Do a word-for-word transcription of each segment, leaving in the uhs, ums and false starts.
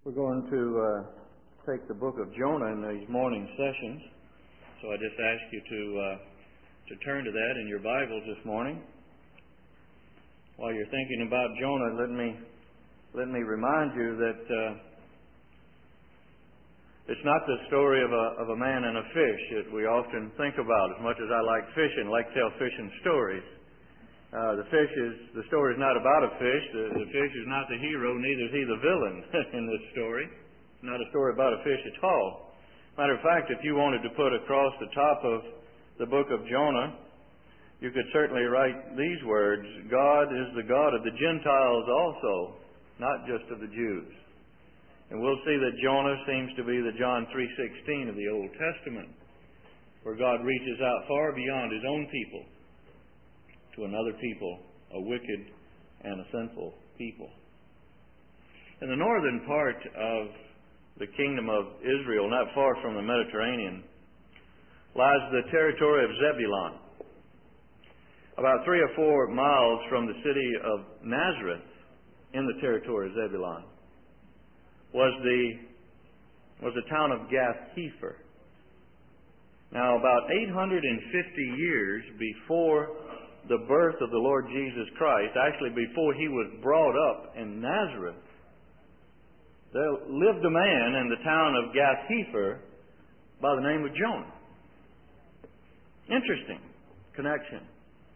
We're going to uh, take the book of Jonah in these morning sessions. So I just ask you to uh, to turn to that in your Bibles this morning. While you're thinking about Jonah, let me let me remind you that uh, it's not the story of a of a man and a fish that we often think about. As much as I like fishing, like to tell fishing stories. Uh, the fish is, the story is not about a fish. The, the fish is not the hero, neither is he the villain in this story. It's not a story about a fish at all. Matter of fact, if you wanted to put across the top of the book of Jonah, you could certainly write these words: God is the God of the Gentiles also, not just of the Jews. And we'll see that Jonah seems to be the John three sixteen of the Old Testament, where God reaches out far beyond His own people to another people, a wicked and a sinful people. In the northern part of the kingdom of Israel, not far from the Mediterranean, lies the territory of Zebulun. About three or four miles from the city of Nazareth, in the territory of Zebulun, was the was the town of Gath-Hepher. Now, about eight hundred fifty years before the birth of the Lord Jesus Christ, actually before He was brought up in Nazareth, there lived a man in the town of Gath-Hepher by the name of Jonah. Interesting connection.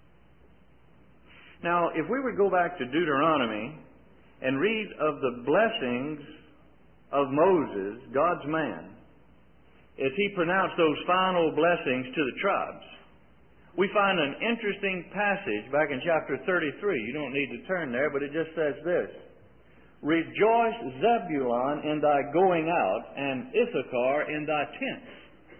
Now, if we would go back to Deuteronomy and read of the blessings of Moses, God's man, as he pronounced those final blessings to the tribes, we find an interesting passage back in chapter thirty-three. You don't need to turn there, but it just says this: Rejoice, Zebulun, in thy going out, and Issachar in thy tents.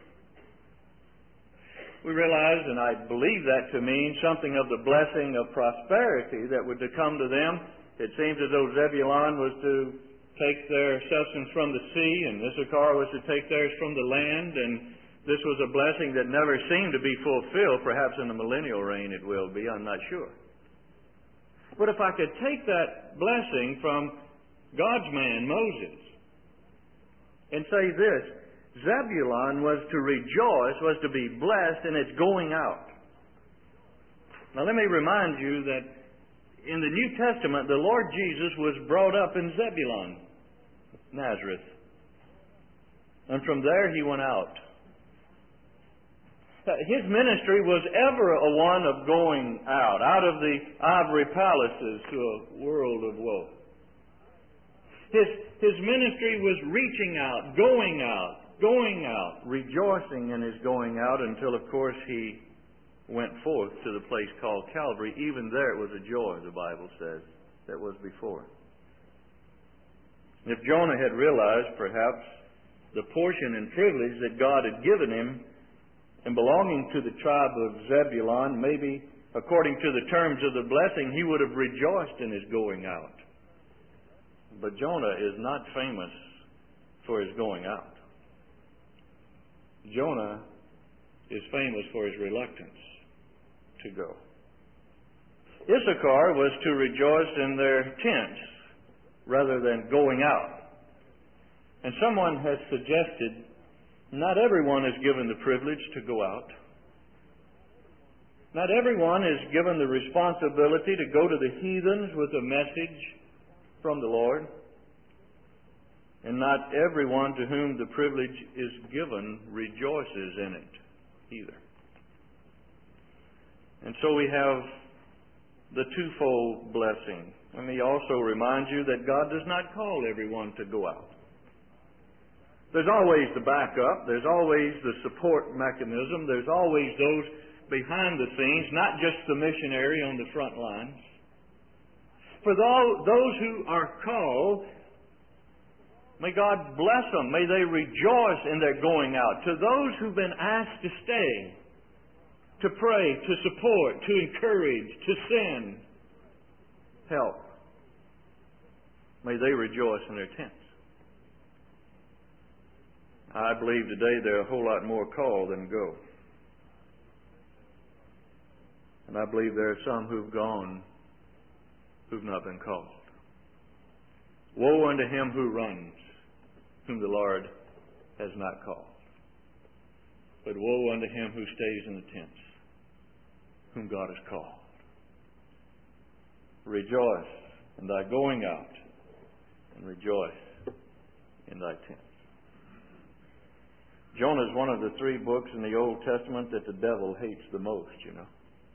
We realize, and I believe that to mean something of the blessing of prosperity that would to come to them. It seems as though Zebulun was to take their substance from the sea, and Issachar was to take theirs from the land, and this was a blessing that never seemed to be fulfilled. Perhaps in the millennial reign it will be, I'm not sure. But if I could take that blessing from God's man, Moses, and say this: Zebulun was to rejoice, was to be blessed in its going out. Now let me remind you that in the New Testament, the Lord Jesus was brought up in Zebulun, Nazareth. And from there He went out. His ministry was ever a one of going out, out of the ivory palaces to a world of woe. His, his ministry was reaching out, going out, going out, rejoicing in His going out until, of course, He went forth to the place called Calvary. Even there it was a joy, the Bible says, that was before. If Jonah had realized, perhaps, the portion and privilege that God had given him and belonging to the tribe of Zebulun, maybe according to the terms of the blessing, he would have rejoiced in his going out. But Jonah is not famous for his going out. Jonah is famous for his reluctance to go. Issachar was to rejoice in their tents rather than going out. And someone has suggested not everyone is given the privilege to go out. Not everyone is given the responsibility to go to the heathens with a message from the Lord. And not everyone to whom the privilege is given rejoices in it either. And so we have the twofold blessing. Let me also remind you that God does not call everyone to go out. There's always the backup. There's always the support mechanism. There's always those behind the scenes, not just the missionary on the front lines. For those who are called, may God bless them. May they rejoice in their going out. To those who've been asked to stay, to pray, to support, to encourage, to send help, may they rejoice in their tents. I believe today there are a whole lot more called than go. And I believe there are some who've gone who've not been called. Woe unto him who runs whom the Lord has not called. But woe unto him who stays in the tents, whom God has called. Rejoice in thy going out, and rejoice in thy tents. Jonah is one of the three books in the Old Testament that the devil hates the most, you know.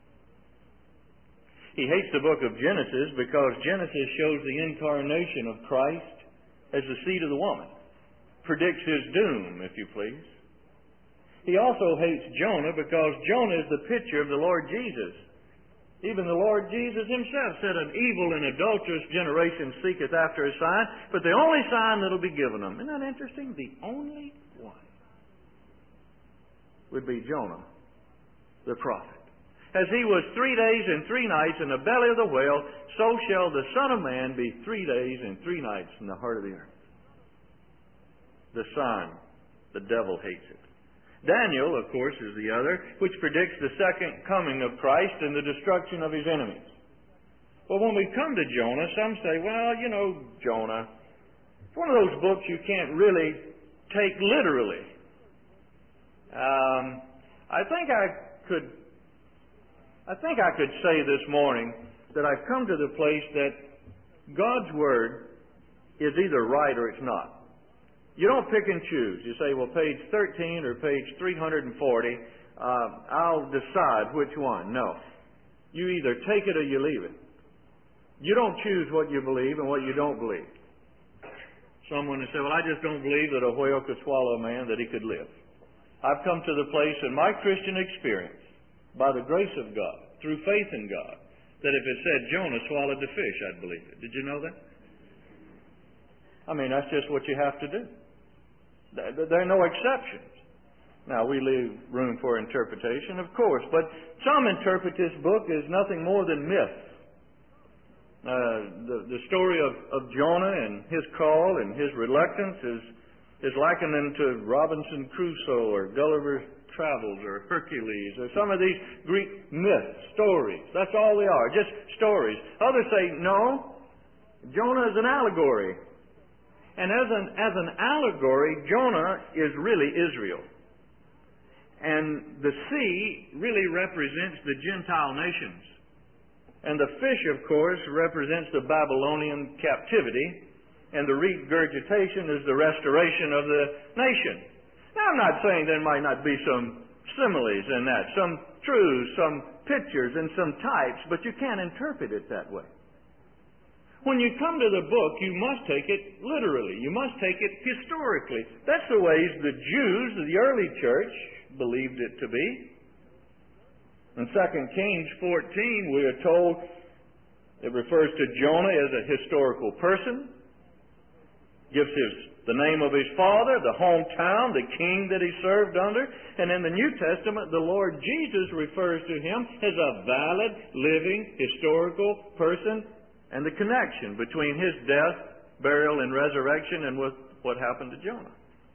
He hates the book of Genesis because Genesis shows the incarnation of Christ as the seed of the woman. Predicts his doom, if you please. He also hates Jonah because Jonah is the picture of the Lord Jesus. Even the Lord Jesus himself said, an evil and adulterous generation seeketh after a sign, but the only sign that will be given them. Isn't that interesting? The only one would be Jonah, the prophet. As he was three days and three nights in the belly of the whale, so shall the Son of Man be three days and three nights in the heart of the earth. The sign, the devil hates it. Daniel, of course, is the other, which predicts the second coming of Christ and the destruction of his enemies. Well, when we come to Jonah, some say, well, you know, Jonah, it's one of those books you can't really take literally. Um, I think I could, I think I could say this morning that I've come to the place that God's Word is either right or it's not. You don't pick and choose. You say, well, page thirteen or page three hundred forty, uh, I'll decide which one. No. You either take it or you leave it. You don't choose what you believe and what you don't believe. Someone has said, well, I just don't believe that a whale could swallow a man, that he could live. I've come to the place in my Christian experience, by the grace of God, through faith in God, that if it said Jonah swallowed the fish, I'd believe it. Did you know that? I mean, that's just what you have to do. There are no exceptions. Now, we leave room for interpretation, of course, but some interpret this book as nothing more than myth. Uh, the, the story of, of Jonah and his call and his reluctance is, is likened to Robinson Crusoe or Gulliver's Travels or Hercules or some of these Greek myth stories. That's all they are, just stories. Others say, no, Jonah is an allegory. And as an, as an allegory, Jonah is really Israel. And the sea really represents the Gentile nations. And the fish, of course, represents the Babylonian captivity. And the regurgitation is the restoration of the nation. Now, I'm not saying there might not be some similes in that, some truths, some pictures, and some types, but you can't interpret it that way. When you come to the book, you must take it literally. You must take it historically. That's the ways the Jews of the early church believed it to be. In Second Kings fourteen, we are told it refers to Jonah as a historical person, gives his, the name of his father, the hometown, the king that he served under, and in the New Testament, the Lord Jesus refers to him as a valid, living, historical person, and the connection between his death, burial, and resurrection and with what happened to Jonah.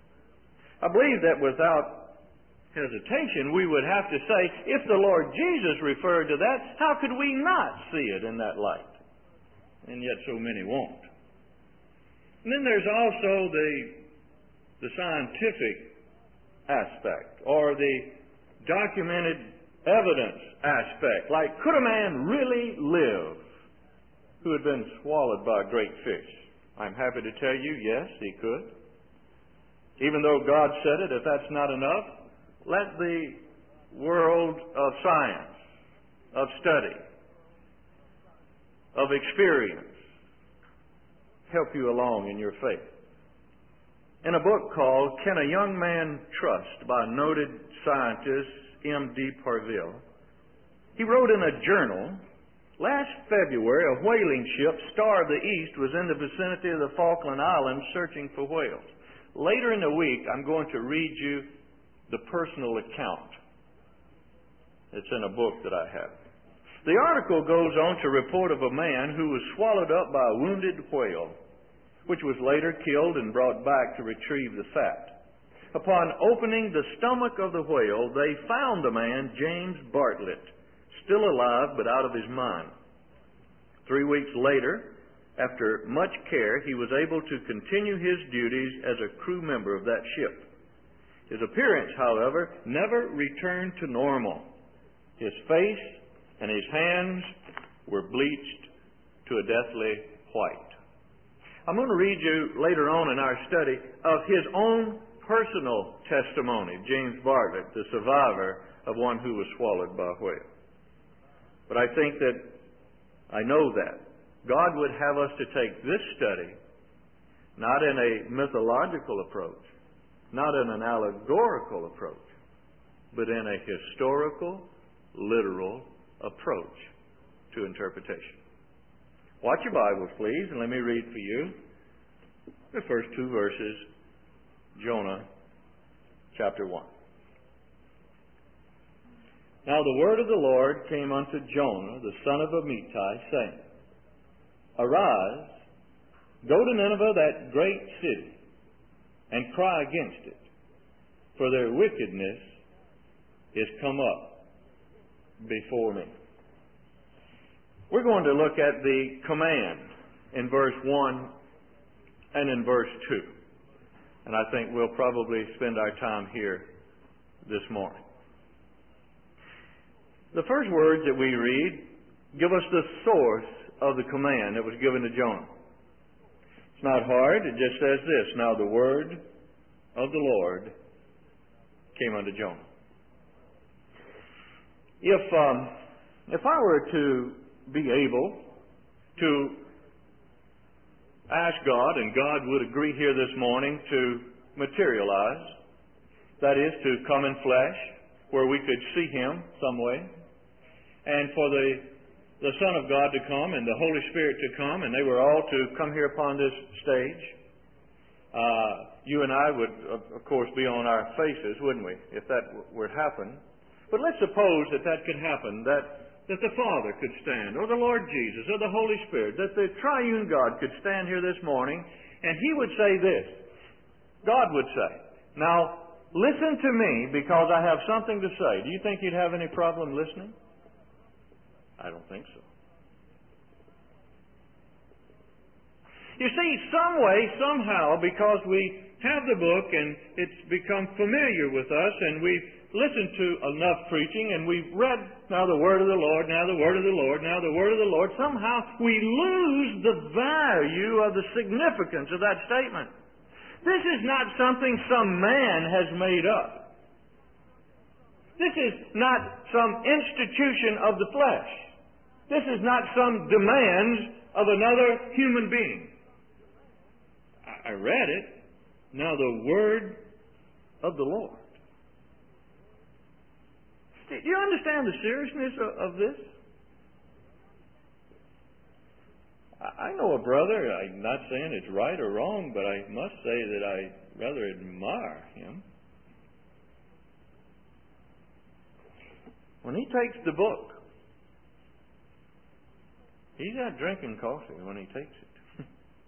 I believe that without hesitation, we would have to say, if the Lord Jesus referred to that, how could we not see it in that light? And yet so many won't. And then there's also the, the scientific aspect, or the documented evidence aspect. Like, could a man really live who had been swallowed by a great fish? I'm happy to tell you, yes, he could. Even though God said it, if that's not enough, let the world of science, of study, of experience help you along in your faith. In a book called Can a Young Man Trust by noted scientist M D Parville, he wrote in a journal, last February, a whaling ship, Star of the East, was in the vicinity of the Falkland Islands searching for whales. Later in the week, I'm going to read you the personal account. It's in a book that I have. The article goes on to report of a man who was swallowed up by a wounded whale, which was later killed and brought back to retrieve the fat. Upon opening the stomach of the whale, they found the man, James Bartlett, still alive but out of his mind. Three weeks later, after much care, he was able to continue his duties as a crew member of that ship. His appearance, however, never returned to normal. His face and his hands were bleached to a deathly white. I'm going to read you later on in our study of his own personal testimony, James Bartlett, the survivor of one who was swallowed by a whale. But I think that, I know that, God would have us to take this study not in a mythological approach, not in an allegorical approach, but in a historical, literal approach to interpretation. Watch your Bibles, please, and let me read for you the first two verses, Jonah chapter one. Now the word of the Lord came unto Jonah, the son of Amittai, saying, Arise, go to Nineveh, that great city, and cry against it, for their wickedness is come up before me. We're going to look at the command in verse one and in verse two. And I think we'll probably spend our time here this morning. The first words that we read give us the source of the command that was given to Jonah. It's not hard. It just says this, Now the word of the Lord came unto Jonah. If, um, if I were to be able to ask God, and God would agree here this morning to materialize, that is, to come in flesh, where we could see Him some way, and for the the Son of God to come and the Holy Spirit to come, and they were all to come here upon this stage, uh, you and I would, of, of course, be on our faces, wouldn't we, if that were to happen. But let's suppose that that could happen, that, that the Father could stand, or the Lord Jesus, or the Holy Spirit, that the triune God could stand here this morning, and He would say this. God would say, Now, listen to me, because I have something to say. Do you think He'd have any problem listening? I don't think so. You see, some way, somehow, because we have the book and it's become familiar with us and we've listened to enough preaching and we've read now the word of the Lord, now the word of the Lord, now the word of the Lord, somehow we lose the value of the significance of that statement. This is not something some man has made up. This is not some institution of the flesh. This is not some demands of another human being. I read it. Now the word of the Lord. Do you understand the seriousness of this? I know a brother, I'm not saying it's right or wrong, but I must say that I rather admire him. When he takes the book, he's not drinking coffee when he takes it.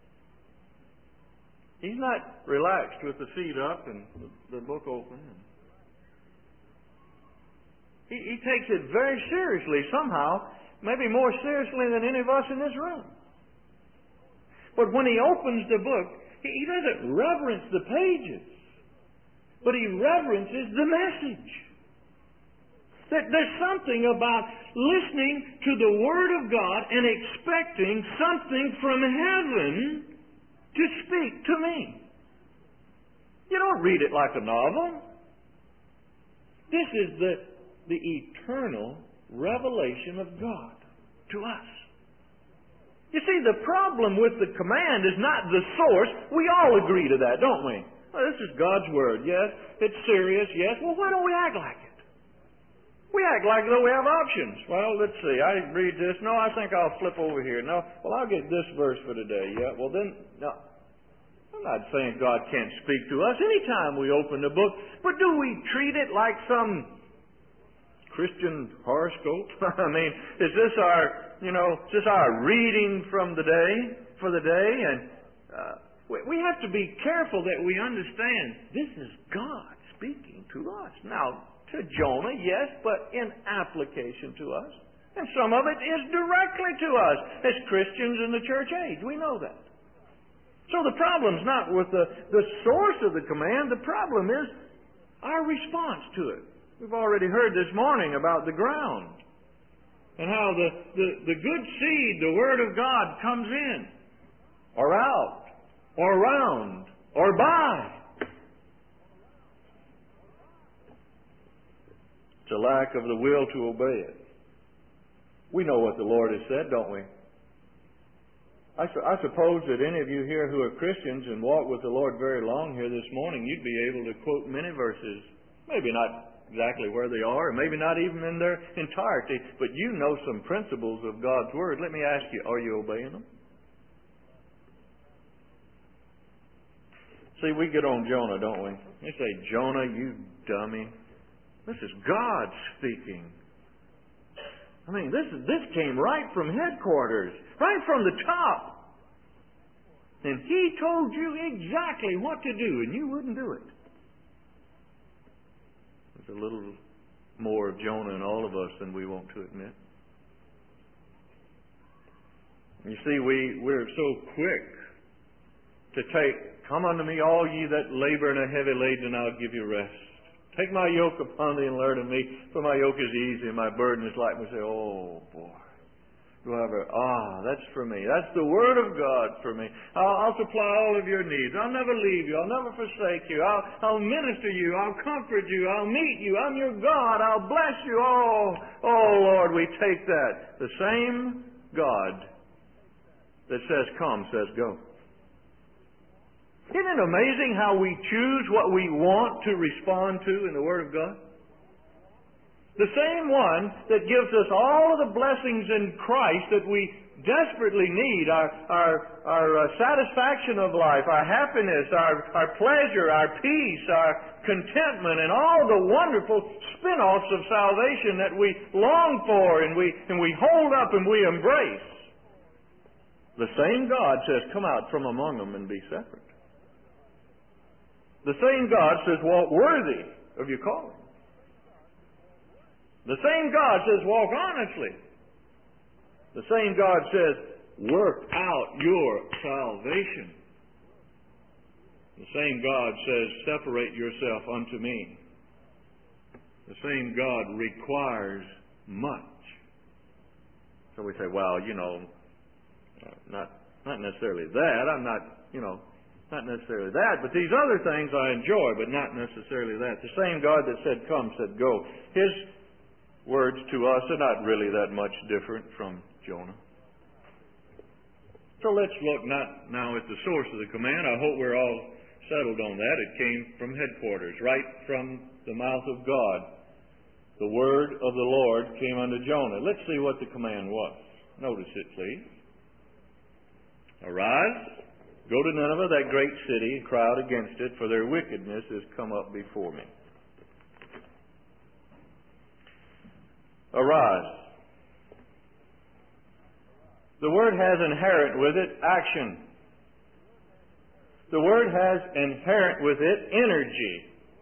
He's not relaxed with the feet up and the book open. He, he takes it very seriously somehow, maybe more seriously than any of us in this room. But when he opens the book, he, he doesn't reverence the pages, but he reverences the message. There's something about listening to the Word of God and expecting something from heaven to speak to me. You don't read it like a novel. This is the, the eternal revelation of God to us. You see, the problem with the command is not the source. We all agree to that, don't we? Well, this is God's Word, yes. It's serious, yes. Well, why don't we act like it? We act like though we have options. Well, let's see. I read this. No, I think I'll flip over here. No, well, I'll get this verse for today. Yeah, well then, no. I'm not saying God can't speak to us anytime we open the book, but do we treat it like some Christian horoscope? I mean, is this our, you know, is this our reading from the day, for the day? And uh, we, we have to be careful that we understand this is God speaking to us. Now, to Jonah, yes, but in application to us. And some of it is directly to us as Christians in the church age. We know that. So the problem's not with the, the source of the command. The problem is our response to it. We've already heard this morning about the ground and how the, the, the good seed, the Word of God, comes in or out or around or by. It's a lack of the will to obey it. We know what the Lord has said, don't we? I, su- I suppose that any of you here who are Christians and walk with the Lord very long here this morning, you'd be able to quote many verses. Maybe not exactly where they are, or maybe not even in their entirety, but you know some principles of God's Word. Let me ask you, are you obeying them? See, we get on Jonah, don't we? We say, Jonah, you dummy. This is God speaking. I mean, this this came right from headquarters, right from the top. And He told you exactly what to do, and you wouldn't do it. There's a little more of Jonah in all of us than we want to admit. You see, we, we're so quick to take, come unto me, all ye that labor and are heavy laden, and I'll give you rest. Take my yoke upon thee and learn of me, for my yoke is easy and my burden is light. And we say, oh boy, do I ever, ah, that's for me. That's the Word of God for me. I'll, I'll supply all of your needs. I'll never leave you. I'll never forsake you. I'll, I'll minister you. I'll comfort you. I'll meet you. I'm your God. I'll bless you. Oh, oh Lord, we take that. The same God that says come says go. Isn't it amazing how we choose what we want to respond to in the Word of God? The same one that gives us all of the blessings in Christ that we desperately need, our, our, our uh, satisfaction of life, our happiness, our, our pleasure, our peace, our contentment, and all the wonderful spin-offs of salvation that we long for and we, and we hold up and we embrace. The same God says, come out from among them and be separate. The same God says, walk worthy of your calling. The same God says, walk honestly. The same God says, work out your salvation. The same God says, separate yourself unto me. The same God requires much. So we say, well, you know, not, not necessarily that. I'm not, you know, Not necessarily that, but these other things I enjoy, but not necessarily that. The same God that said come said go. His words to us are not really that much different from Jonah. So let's look not now at the source of the command. I hope we're all settled on that. It came from headquarters, right from the mouth of God. The word of the Lord came unto Jonah. Let's see what the command was. Notice it, please. Arise. Go to Nineveh, that great city, and cry out against it, for their wickedness has come up before me. Arise. The word has inherent with it action. The word has inherent with it energy,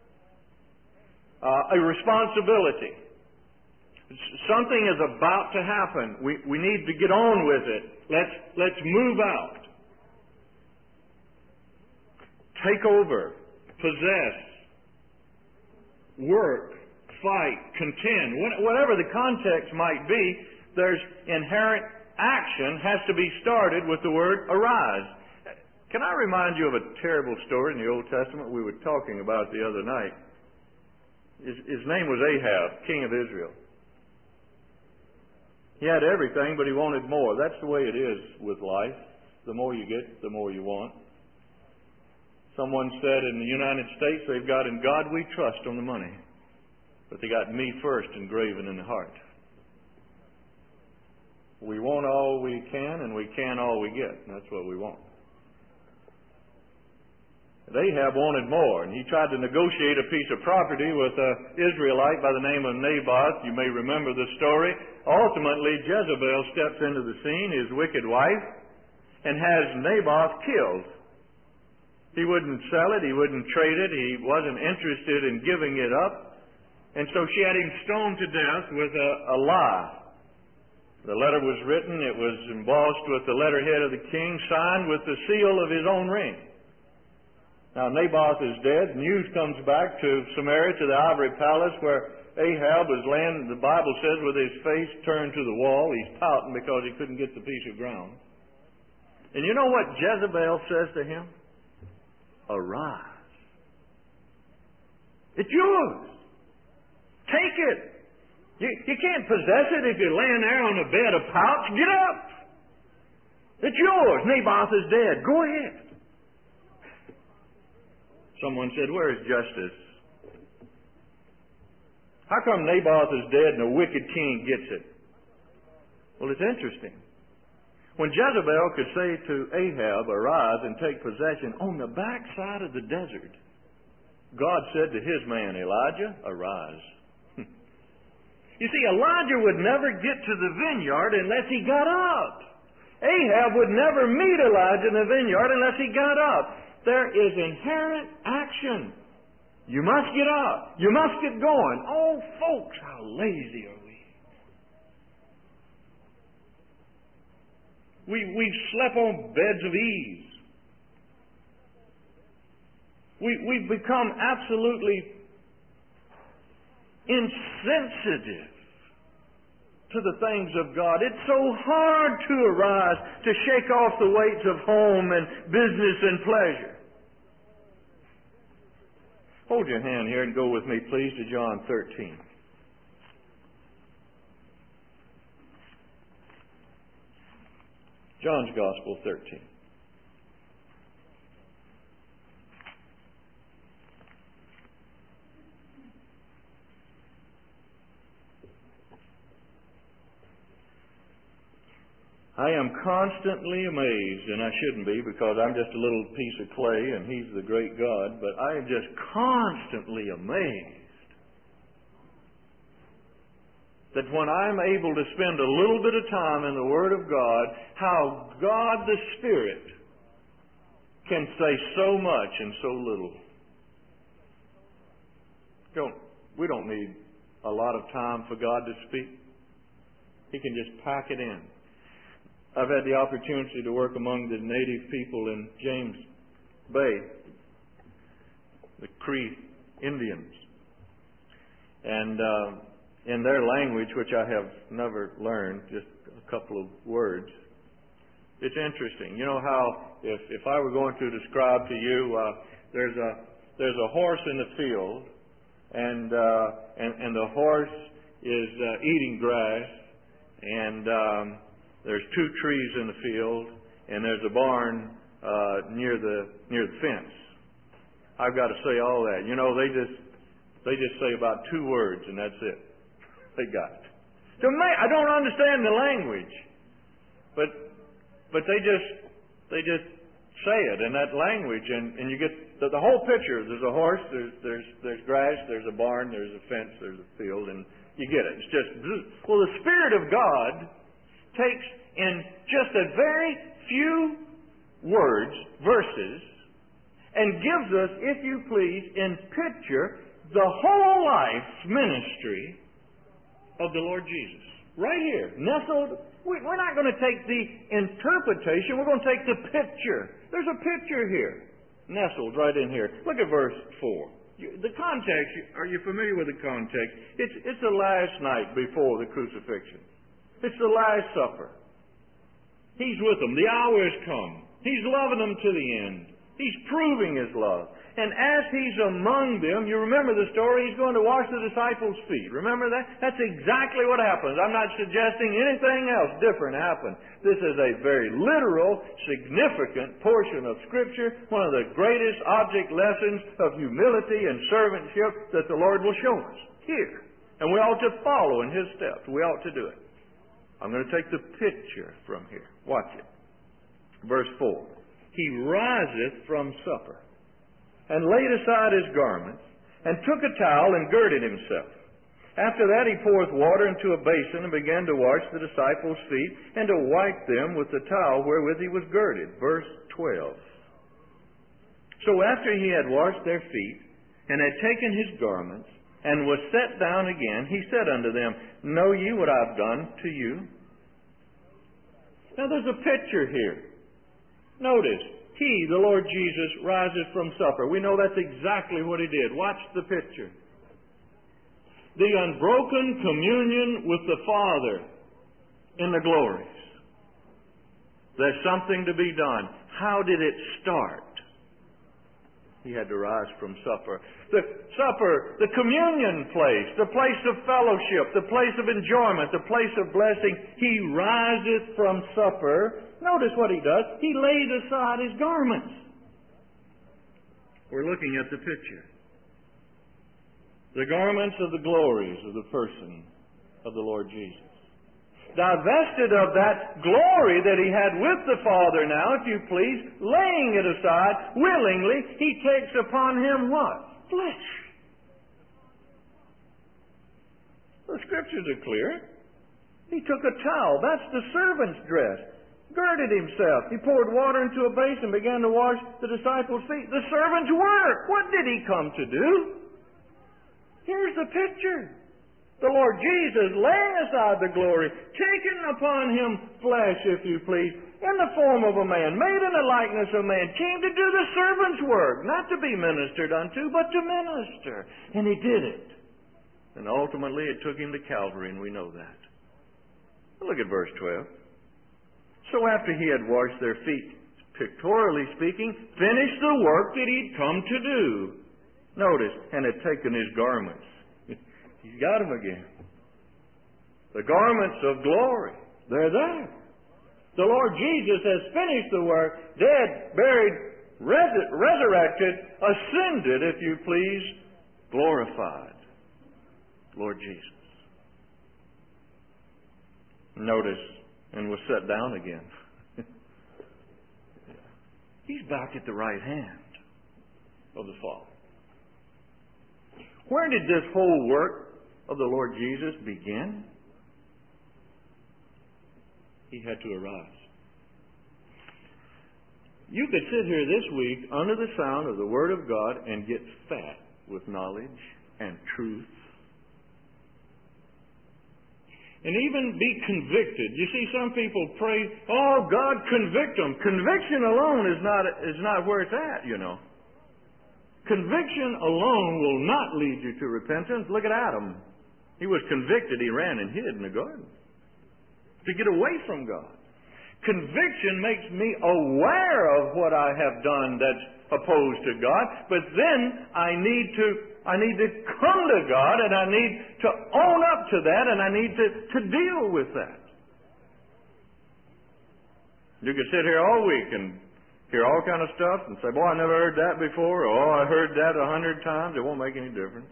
uh, a responsibility. Something is about to happen. We, we need to get on with it. Let's, let's move out. Take over, possess, work, fight, contend. Whatever the context might be, there's inherent action has to be started with the word arise. Can I remind you of a terrible story in the Old Testament we were talking about the other night? His, his name was Ahab, king of Israel. He had everything, but he wanted more. That's the way it is with life. The more you get, the more you want. Someone said in the United States, they've got in God we trust on the money, but they got me first engraven in the heart. We want all we can, and we can all we get. And that's what we want. Ahab wanted more, and he tried to negotiate a piece of property with an Israelite by the name of Naboth. You may remember the story. Ultimately, Jezebel steps into the scene, his wicked wife, and has Naboth killed. He wouldn't sell it. He wouldn't trade it. He wasn't interested in giving it up. And so she had him stoned to death with a, a lie. The letter was written, it was embossed with the letterhead of the king, signed with the seal of his own ring. Now Naboth is dead. News comes back to Samaria, to the ivory palace, where Ahab was laying, the Bible says, with his face turned to the wall. He's pouting because he couldn't get the piece of ground. And you know what Jezebel says to him? Arise. It's yours. Take it. You, you can't possess it if you're laying there on a bed of pouch. Get up. It's yours. Naboth is dead. Go ahead. Someone said, where is justice? How come Naboth is dead and a wicked king gets it? Well, it's interesting. When Jezebel could say to Ahab, arise and take possession on the backside of the desert, God said to his man Elijah, arise. You see, Elijah would never get to the vineyard unless he got up. Ahab would never meet Elijah in the vineyard unless he got up. There is inherent action. You must get up. You must get going. Oh, folks, how lazy are we? We, we've slept on beds of ease. We, we've become absolutely insensitive to the things of God. It's so hard to arise, to shake off the weights of home and business and pleasure. Hold your hand here and go with me, please, to John thirteen. John's Gospel thirteen. I am constantly amazed, and I shouldn't be because I'm just a little piece of clay and He's the great God, but I am just constantly amazed that when I'm able to spend a little bit of time in the Word of God, how God the Spirit can say so much in so little. Don't, we don't need a lot of time for God to speak. He can just pack it in. I've had the opportunity to work among the native people in James Bay, the Cree Indians. And uh, in their language, which I have never learned, just a couple of words, it's interesting. You know how if, if I were going to describe to you, uh, there's a there's a horse in the field, and uh, and, and the horse is uh, eating grass, and um, there's two trees in the field, and there's a barn uh, near the near the fence. I've got to say all that. You know, they just they just say about two words, and that's it. They got it. To me, I don't understand the language, but but they just they just say it in that language, and, and you get the, the whole picture. There's a horse, there's there's there's grass, there's a barn, there's a fence, there's a field, and you get it. It's just well, the Spirit of God takes in just a very few words, verses, and gives us, if you please, in picture, the whole life ministry of the Lord Jesus. Right here, nestled. We're not going to take the interpretation, we're going to take the picture. There's a picture here, nestled right in here. Look at verse four. The context, are you familiar with the context? It's, it's the last night before the crucifixion. It's the Last Supper. He's with them. The hour has come. He's loving them to the end. He's proving His love. And as He's among them, you remember the story, He's going to wash the disciples' feet. Remember that? That's exactly what happens. I'm not suggesting anything else different happened. This is a very literal, significant portion of Scripture, one of the greatest object lessons of humility and servantship that the Lord will show us here. And we ought to follow in His steps. We ought to do it. I'm going to take the picture from here. Watch it. Verse four. He riseth from supper, and laid aside his garments, and took a towel, and girded himself. After that he poureth water into a basin, and began to wash the disciples' feet, and to wipe them with the towel wherewith he was girded. Verse twelve. So after he had washed their feet, and had taken his garments, and was set down again, he said unto them, Know ye what I have done to you? Now there's a picture here. Notice, He, the Lord Jesus, rises from supper. We know that's exactly what He did. Watch the picture. The unbroken communion with the Father in the glories. There's something to be done. How did it start? He had to rise from supper. The supper, the communion place, the place of fellowship, the place of enjoyment, the place of blessing. He riseth from supper. Notice what He does. He laid aside His garments. We're looking at the picture. The garments of the glories of the person of the Lord Jesus. Divested of that glory that He had with the Father now, if you please, laying it aside willingly, He takes upon Him what? Flesh. The Scriptures are clear. He took a towel. That's the servant's dress. Girded Himself. He poured water into a basin and began to wash the disciples' feet. The servant's work. What did He come to do? Here's the picture. The Lord Jesus, laying aside the glory, taking upon Him flesh, if you please, in the form of a man, made in the likeness of man, came to do the servant's work, not to be ministered unto, but to minister. And He did it. And ultimately it took Him to Calvary, and we know that. Look at verse twelve. So after He had washed their feet, pictorially speaking, finished the work that He'd come to do. Notice, and had taken His garments. He's got them again. The garments of glory. They're there. The Lord Jesus has finished the work, dead, buried, res- resurrected, ascended, if you please, glorified. Lord Jesus. Notice, and was set down again. He's back at the right hand of the Father. Where did this whole work of the Lord Jesus begin? He had to arise. You could sit here this week under the sound of the Word of God and get fat with knowledge and truth. And even be convicted. You see, some people pray, oh, God, convict them. Conviction alone is not, is not where it's at, you know. Conviction alone will not lead you to repentance. Look at Adam. He was convicted. He ran and hid in the garden to get away from God. Conviction makes me aware of what I have done that's opposed to God, but then I need to I need to come to God, and I need to own up to that, and I need to, to deal with that. You can sit here all week and hear all kind of stuff and say, boy, I never heard that before, or oh, I heard that a hundred times. It won't make any difference.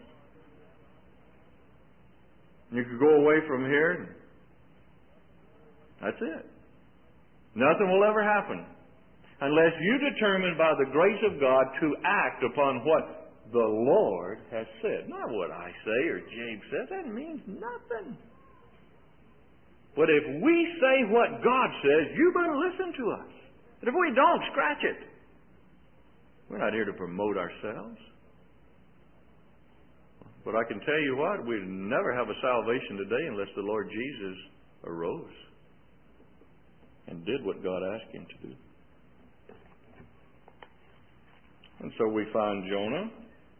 You could go away from here, and that's it. Nothing will ever happen unless you determine by the grace of God to act upon what the Lord has said. Not what I say or James says. That means nothing. But if we say what God says, you better listen to us. And if we don't, scratch it. We're not here to promote ourselves. But I can tell you what, we'd never have a salvation today unless the Lord Jesus arose and did what God asked Him to do. And so we find Jonah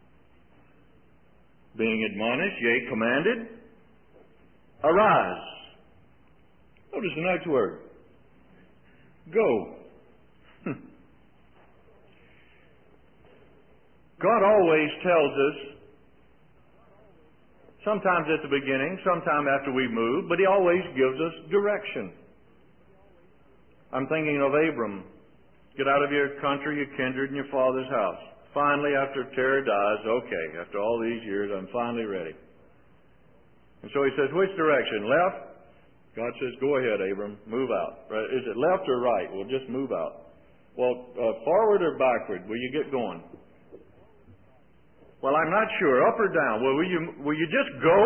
being admonished, yea, commanded, arise. Notice the next word. Go. God always tells us, sometimes at the beginning, sometime after we move, but He always gives us direction. I'm thinking of Abram. Get out of your country, your kindred, and your father's house. Finally, after Terah dies, okay, after all these years, I'm finally ready. And so he says, which direction? Left? God says, go ahead, Abram, move out. Is it left or right? Well, just move out. Well, uh, forward or backward? Will you get going? Well, I'm not sure. Up or down? Well, will you, will you just go?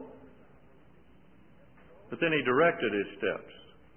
But then he directed his steps.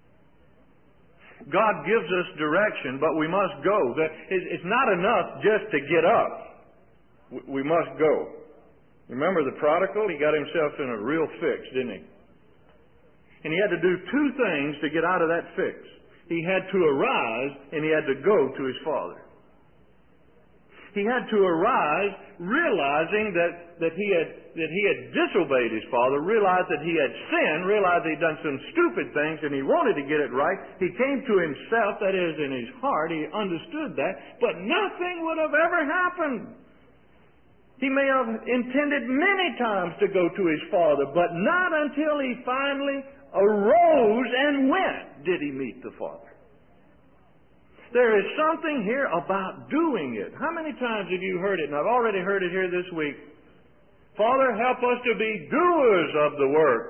God gives us direction, but we must go. It's not enough just to get up. We must go. Remember the prodigal? He got himself in a real fix, didn't he? And he had to do two things to get out of that fix. he had to arise and he had to go to his father. He had to arise realizing that, that, he had, that he had disobeyed his father, realized that he had sinned, realized he'd done some stupid things and he wanted to get it right. He came to himself, that is, in his heart. He understood that, but nothing would have ever happened. He may have intended many times to go to his father, but not until he finally arose and went did he meet the Father. There is something here about doing it. How many times have you heard it? And I've already heard it here this week. Father, help us to be doers of the work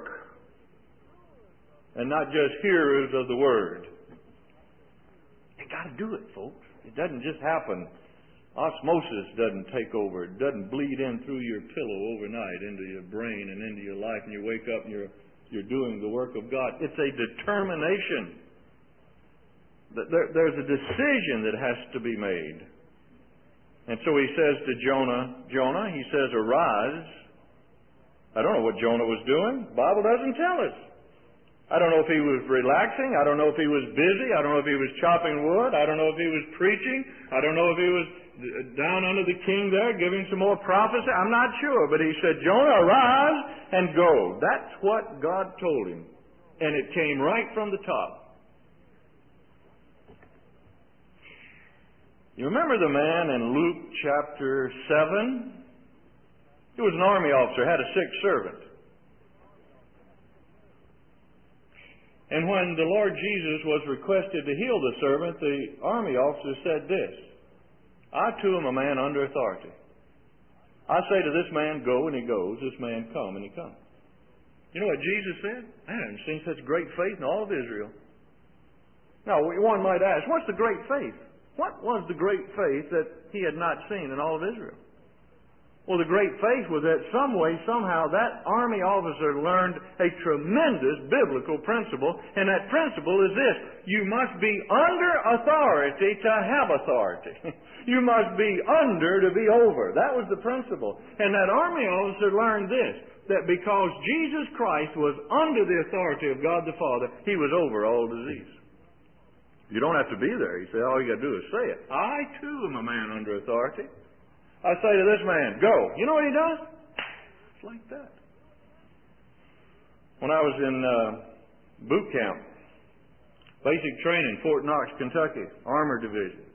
and not just hearers of the word. You got to do it, folks. It doesn't just happen. Osmosis doesn't take over. It doesn't bleed in through your pillow overnight into your brain and into your life, and you wake up and you're, you're doing the work of God. It's a determination. There, there's a decision that has to be made. And so he says to Jonah, Jonah, he says, arise. I don't know what Jonah was doing. The Bible doesn't tell us. I don't know if he was relaxing. I don't know if he was busy. I don't know if he was chopping wood. I don't know if he was preaching. I don't know if he was down under the king there giving some more prophecy. I'm not sure. But he said, Jonah, arise and go. That's what God told him. And it came right from the top. You remember the man in Luke chapter seven? He was an army officer, had a sick servant. And when the Lord Jesus was requested to heal the servant, the army officer said this, I too am a man under authority. I say to this man, go, and he goes. This man, come, and he comes. You know what Jesus said? I haven't seen such great faith in all of Israel. Now, one might ask, what's the great faith? What was the great faith that he had not seen in all of Israel? Well, the great faith was that some way, somehow, that army officer learned a tremendous biblical principle, and that principle is this. You must be under authority to have authority. You must be under to be over. That was the principle. And that army officer learned this, that because Jesus Christ was under the authority of God the Father, he was over all disease. You don't have to be there. He said, all you got to do is say it. I, too, am a man under authority. I say to this man, go. You know what he does? It's like that. When I was in uh, boot camp, basic training, Fort Knox, Kentucky, Armor Division,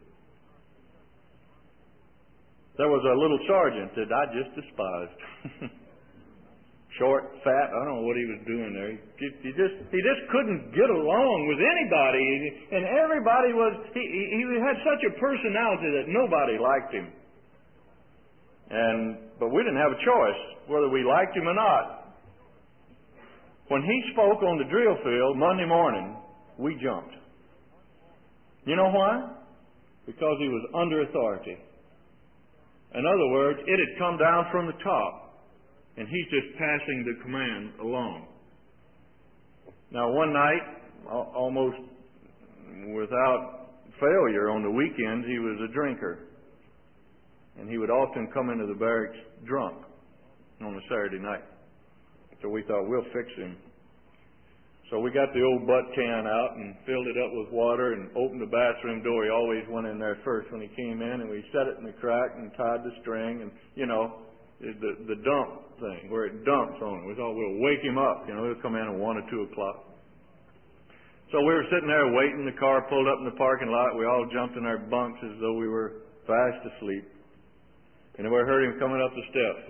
there was a little sergeant that I just despised. Short, fat, I don't know what he was doing there. He just, he just, he just couldn't get along with anybody. And everybody was, he, he had such a personality that nobody liked him. And, but we didn't have a choice whether we liked him or not. When he spoke on the drill field Monday morning, we jumped. You know why? Because he was under authority. In other words, it had come down from the top. And he's just passing the command along. Now, one night, almost without failure on the weekends, he was a drinker. And he would often come into the barracks drunk on a Saturday night. So we thought, we'll fix him. So we got the old butt can out and filled it up with water and opened the bathroom door. He always went in there first when he came in, and we set it in the crack and tied the string and, you know, the the dump thing, where it dumps on him. We thought we'll wake him up. You know, he'll come in at one or two o'clock. So we were sitting there waiting. The car pulled up in the parking lot. We all jumped in our bunks as though we were fast asleep. And then we heard him coming up the steps.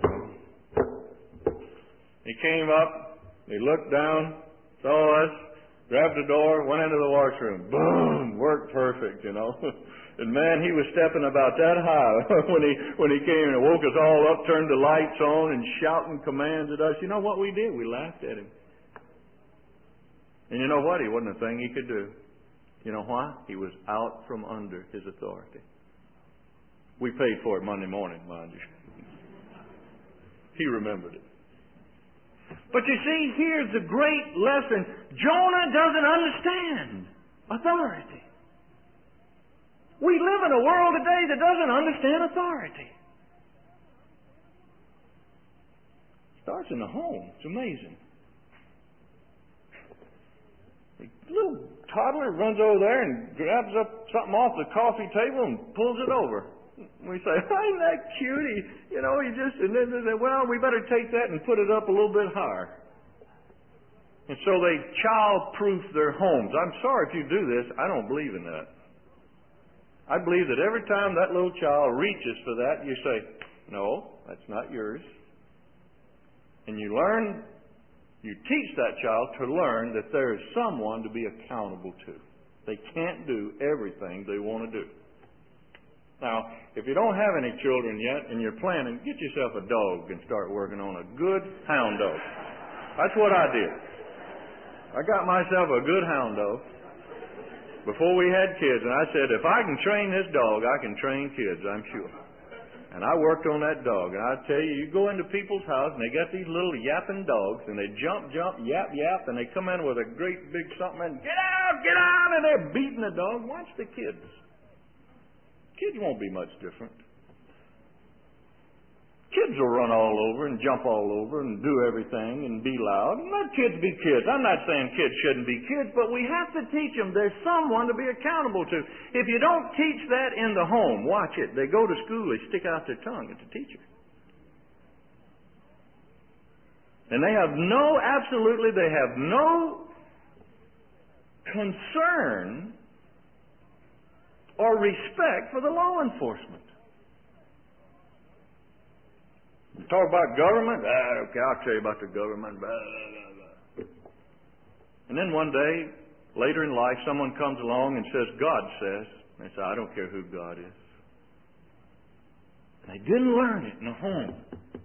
He came up. He looked down, saw us, grabbed the door, went into the washroom. Boom! Worked perfect, you know. And man, he was stepping about that high when he when he came and woke us all up, turned the lights on, and shouting commands at us. You know what we did? We laughed at him. And you know what? He wasn't a thing he could do. You know why? He was out from under his authority. We paid for it Monday morning, mind you. He remembered it. But you see, here's the great lesson. Jonah doesn't understand authority. We live in a world today that doesn't understand authority. It starts in the home. It's amazing. A little toddler runs over there and grabs up something off the coffee table and pulls it over. We say, isn't that cute? He, you know, he just, and then they say, well, we better take that and put it up a little bit higher. And so they child-proof their homes. I'm sorry if you do this. I don't believe in that. I believe that every time that little child reaches for that, you say, no, that's not yours. And you learn, you teach that child to learn that there is someone to be accountable to. They can't do everything they want to do. Now, if you don't have any children yet and you're planning, get yourself a dog and start working on a good hound dog. That's what I did. I got myself a good hound dog before we had kids, and I said, if I can train this dog, I can train kids, I'm sure. And I worked on that dog, and I tell you, you go into people's house, and they got these little yapping dogs, and they jump, jump, yap, yap, and they come in with a great big something, and get out, get out, and they're beating the dog. Watch the kids. Kids won't be much different. Kids will run all over and jump all over and do everything and be loud. And let kids be kids. I'm not saying kids shouldn't be kids, but we have to teach them there's someone to be accountable to. If you don't teach that in the home, watch it. They go to school, they stick out their tongue at the teacher. And they have no, absolutely, they have no concern or respect for the law enforcement. You talk about government? Ah, okay, I'll tell you about the government. Blah, blah, blah. And then one day, later in life, someone comes along and says, God says. And they say, I don't care who God is. And they didn't learn it in the home.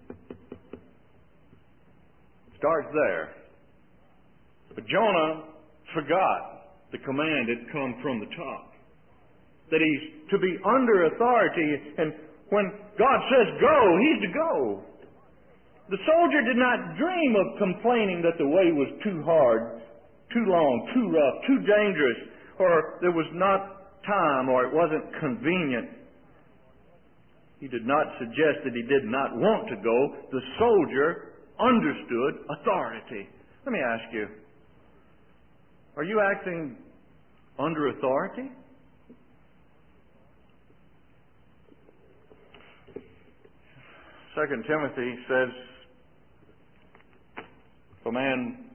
Starts there. But Jonah forgot the command had come from the top. That he's to be under authority, and when God says go, he's to go. The soldier did not dream of complaining that the way was too hard, too long, too rough, too dangerous, or there was not time, or it wasn't convenient. He did not suggest that he did not want to go. The soldier understood authority. Let me ask you, are you acting under authority? Second Timothy says, if a man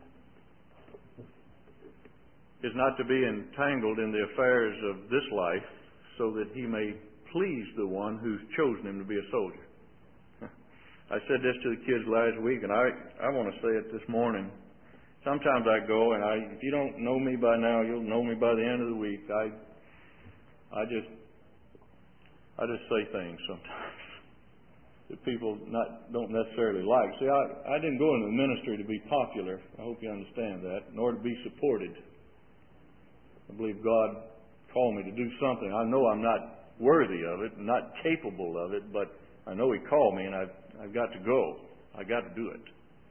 is not to be entangled in the affairs of this life, so that he may please the one who's chosen him to be a soldier. I said this to the kids last week, and I, I want to say it this morning. Sometimes I go, and I, if you don't know me by now, you'll know me by the end of the week. I, I just, I just say things sometimes that people not don't necessarily like. See, I, I didn't go into the ministry to be popular. I hope you understand that, nor to be supported. I believe God called me to do something. I know I'm not worthy of it, not capable of it, but I know He called me, and I've, I've got to go. I've got to do it.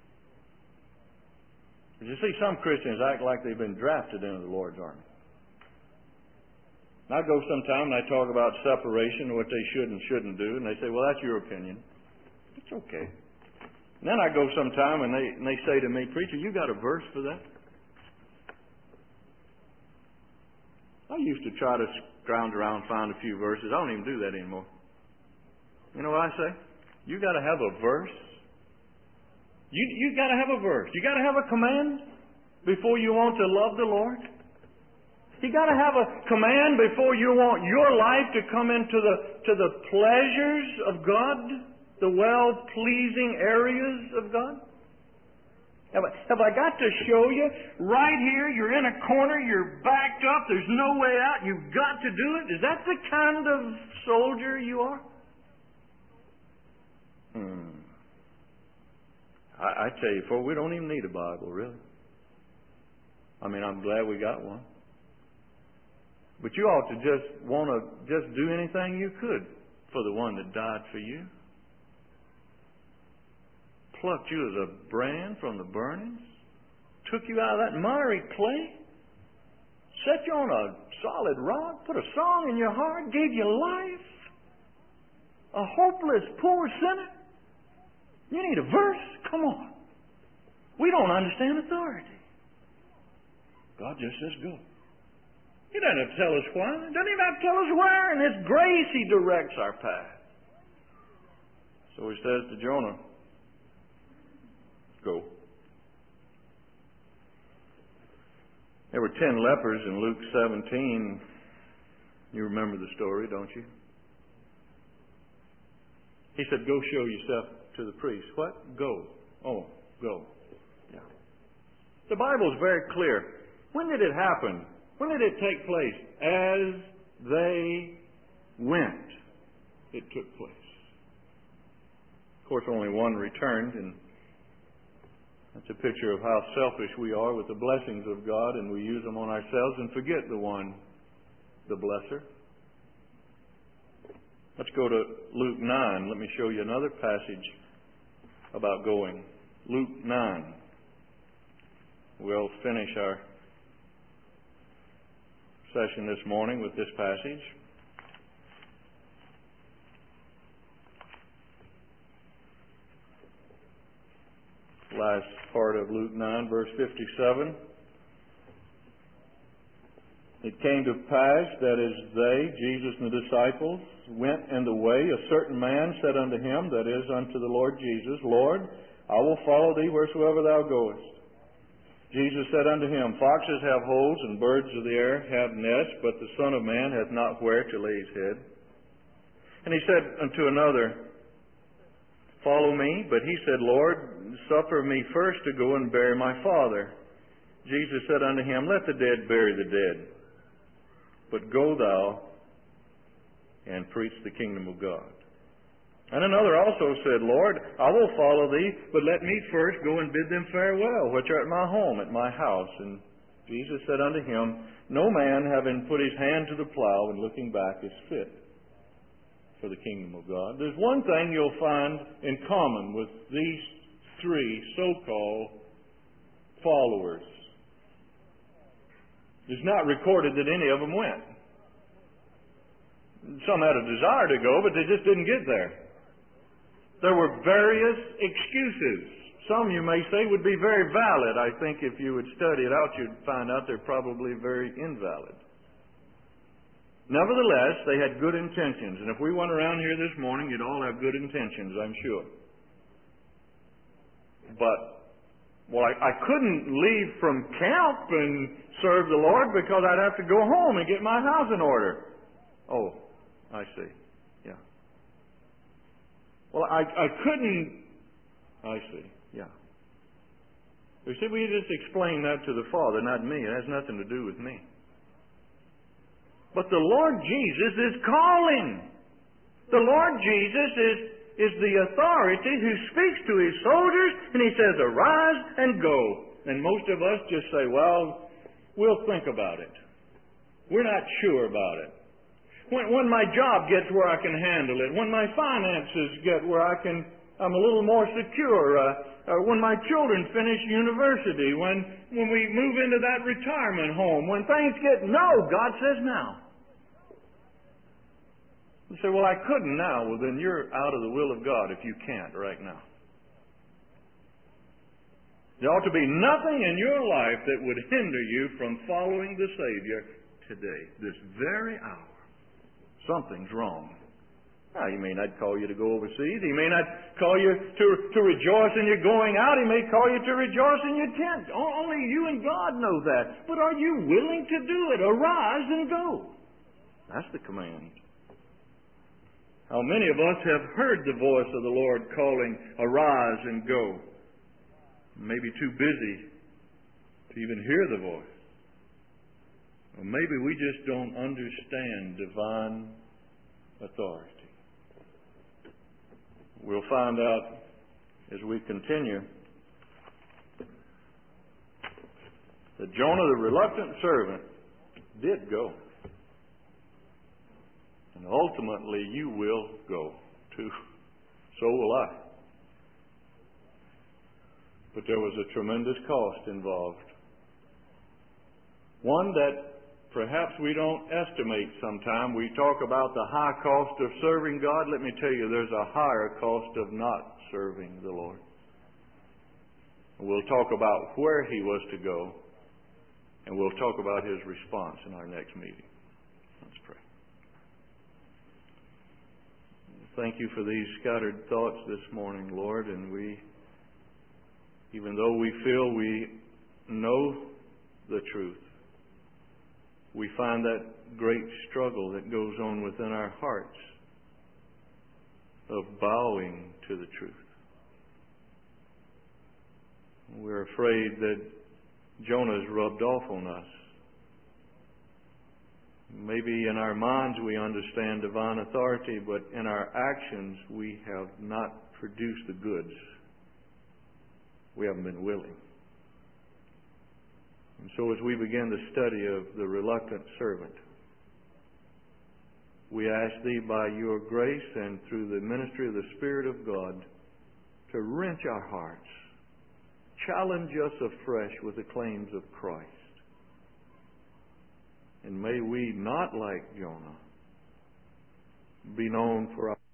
But you see, some Christians act like they've been drafted into the Lord's army. And I go sometime and I talk about separation, what they should and shouldn't do, and they say, well, that's your opinion. It's okay. And then I go sometime and they, and they say to me, preacher, you got a verse for that? I used to try to scrounge around and find a few verses. I don't even do that anymore. You know what I say? You got to have a verse. You you got to have a verse. You got to have a command before you want to love the Lord. You got to have a command before you want your life to come into the to the pleasures of God, the well-pleasing areas of God. Have I, have I got to show you right here? You're in a corner. You're backed up. There's no way out. You've got to do it. Is that the kind of soldier you are? Hmm. I, I tell you, for we don't even need a Bible, really. I mean, I'm glad we got one. But you ought to just want to just do anything you could for the one that died for you. Plucked you as a brand from the burnings. Took you out of that miry clay. Set you on a solid rock. Put a song in your heart. Gave you life. A hopeless, poor sinner. You need a verse? Come on. We don't understand authority. God just says go. He doesn't have to tell us why. He doesn't even have to tell us where. In His grace, He directs our path. So He says to Jonah, go. There were ten lepers in Luke seventeen. You remember the story, don't you? He said, go show yourself to the priest. What? Go. Oh, go. Yeah. The Bible is very clear. When did it happen? When did it take place? As they went, it took place. Of course, only one returned, and that's a picture of how selfish we are with the blessings of God, and we use them on ourselves and forget the one, the blesser. Let's go to Luke nine. Let me show you another passage about going. Luke nine. We'll finish our session this morning with this passage. Last part of Luke nine, verse fifty-seven. It came to pass that as they, Jesus and the disciples, went in the way, a certain man said unto him, that is, unto the Lord Jesus, Lord, I will follow thee wheresoever thou goest. Jesus said unto him, Foxes have holes, and birds of the air have nests, but the Son of Man hath not where to lay his head. And he said unto another, Follow me. But he said, Lord, suffer me first to go and bury my father. Jesus said unto him, Let the dead bury the dead. But go thou and preach the kingdom of God. And another also said, Lord, I will follow thee, but let me first go and bid them farewell, which are at my home, at my house. And Jesus said unto him, No man, having put his hand to the plow and looking back, is fit for the kingdom of God. There's one thing you'll find in common with these three so-called followers. It's not recorded that any of them went. Some had a desire to go, but they just didn't get there. There were various excuses. Some, you may say, would be very valid. I think if you would study it out, you'd find out they're probably very invalid. Nevertheless, they had good intentions. And if we went around here this morning, you'd all have good intentions, I'm sure. But, well, I, I couldn't leave from camp and serve the Lord because I'd have to go home and get my house in order. Oh, I see. Yeah. Well, I, I couldn't... I see. Yeah. You see, we just explain that to the Father, not me. It has nothing to do with me. But the Lord Jesus is calling. The Lord Jesus is, is the authority who speaks to His soldiers, and He says, arise and go. And most of us just say, well, we'll think about it. We're not sure about it. When, when my job gets where I can handle it, when my finances get where I can, I'm a little more secure, uh, uh, when my children finish university, when, when we move into that retirement home, when things get, no, God says now. You say, well, I couldn't now. Well, then you're out of the will of God if you can't right now. There ought to be nothing in your life that would hinder you from following the Savior today, this very hour. Something's wrong. Now, He may not call you to go overseas. He may not call you to, to rejoice in your going out. He may call you to rejoice in your tent. Only you and God know that. But are you willing to do it? Arise and go. That's the command. How many of us have heard the voice of the Lord calling, arise and go? Maybe too busy to even hear the voice. Or maybe we just don't understand divine authority. We'll find out as we continue that Jonah, the reluctant servant, did go. And ultimately you will go too. So will I. But there was a tremendous cost involved. One that perhaps we don't estimate sometime. We talk about the high cost of serving God. Let me tell you, there's a higher cost of not serving the Lord. We'll talk about where He was to go And we'll talk about his response in our next meeting. Let's pray. Thank you for these scattered thoughts this morning, Lord, and we, even though we feel we know the truth, we find that great struggle that goes on within our hearts of bowing to the truth. We're afraid that Jonah's rubbed off on us. Maybe in our minds we understand divine authority, but in our actions we have not produced the goods. We haven't been willing. And so as we begin the study of the reluctant servant, we ask Thee by Your grace and through the ministry of the Spirit of God to wrench our hearts, challenge us afresh with the claims of Christ. And may we, not like Jonah, be known for our